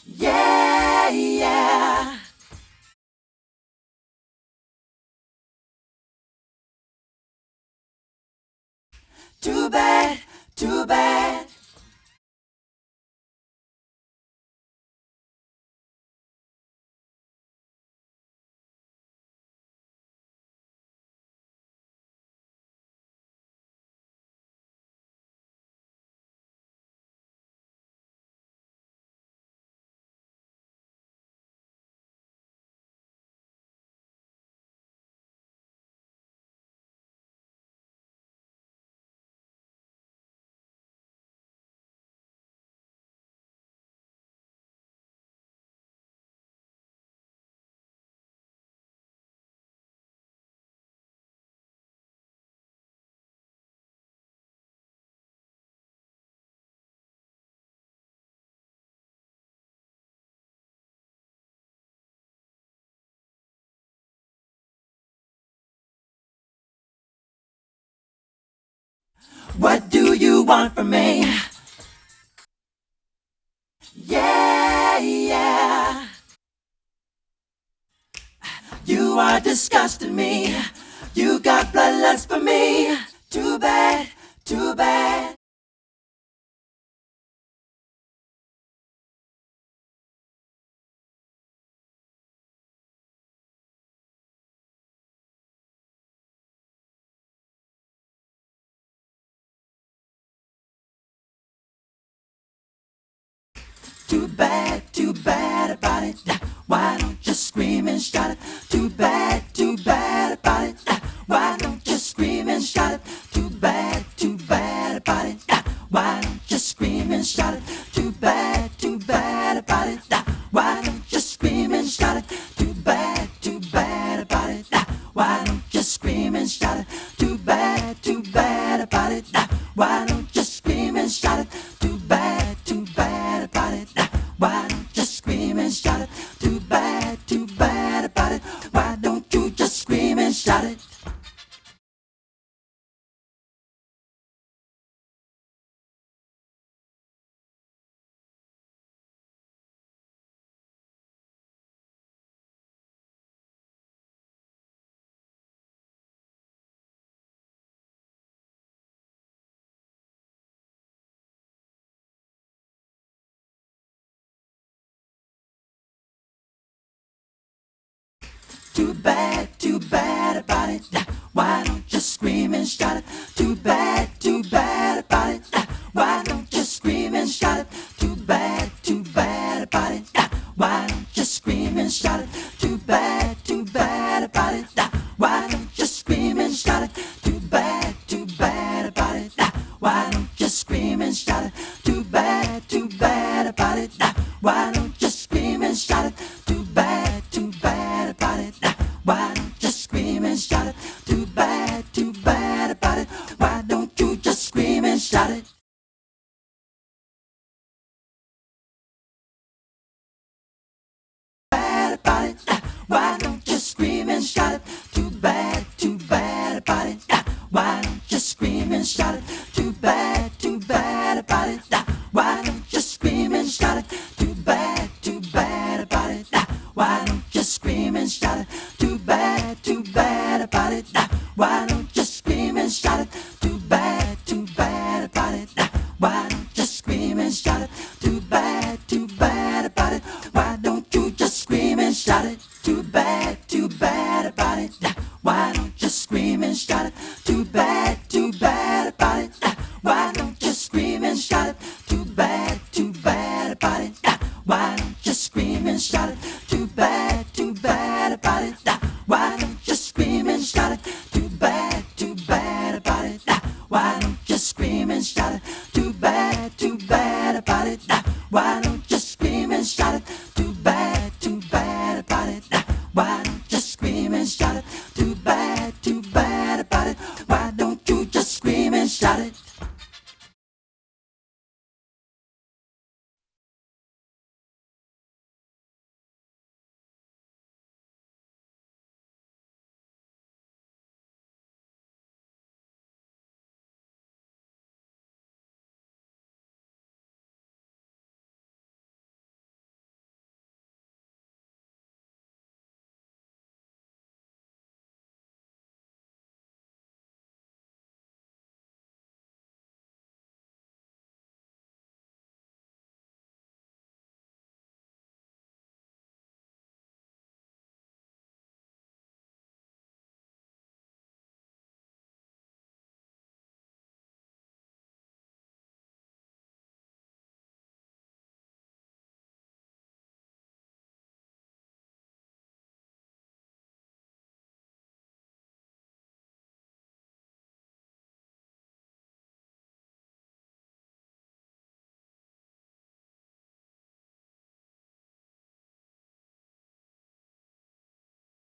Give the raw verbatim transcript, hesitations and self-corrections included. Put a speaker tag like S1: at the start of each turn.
S1: Yeah, yeah. Too bad, too bad. What do you want from me? Yeah, yeah. You are disgusting me. You got bloodlust for me. Too bad, too bad. Too bad, too bad about it. Why don't you scream and shout it? Too bad, too bad about it. Why don't you scream and shout it? Too bad, too bad about it. Why don't you scream and shout it? Too bad, too bad about it. Why don't you scream and shout it? Too bad, too bad about it. Why don't you scream and shout it? Too bad, too bad about it. Why don't you scream and shout it? Too bad, too bad about it. Why don't you scream and shout it? Too bad, too bad about it. Why don't you just scream and shout it? Too bad, too bad about it. Why don't you scream and shout it? Too bad, too bad about it. Why don't you scream and shout it? Too bad, too bad about it. Why don't you scream and shout it? Too bad, too bad about it. Why don't you scream and shout it? Too bad, too bad about it. Why don't you scream and shout it? Too bad, too bad about it. Why don't you scream and shout it? Too bad, too bad about it. Why don't you scream and shout it? Too bad, too bad about it. Why don't you just scream and shout it? Bad about it. Why don't you scream and shout it? Too bad, too bad about it. Why don't you scream and shout it? Too bad, too bad about it. Why don't you scream and shout it? Too bad, too bad about it. Why don't you scream and shout it? Too bad, too bad about it. Why don't you scream and shout it? Too bad, too bad about it. Why don't you scream and shout it? Too bad, too bad about it. Why don't you just scream and shout it? Too bad, too bad about it. Why don't you scream and shout it? Too bad, too bad about it. Why don't you scream and shout it? Too bad, too bad about it. Why don't you scream and shout it? Too bad, too bad about it. Why don't you scream and shout it? Too bad, too bad about it. Why don't you scream and shout it? Too bad, too bad about it. Why don't you scream and shout it? Too bad, too bad about it. Why don't you scream and shout it? Too bad, too bad about it. Why don't you just scream and shout it?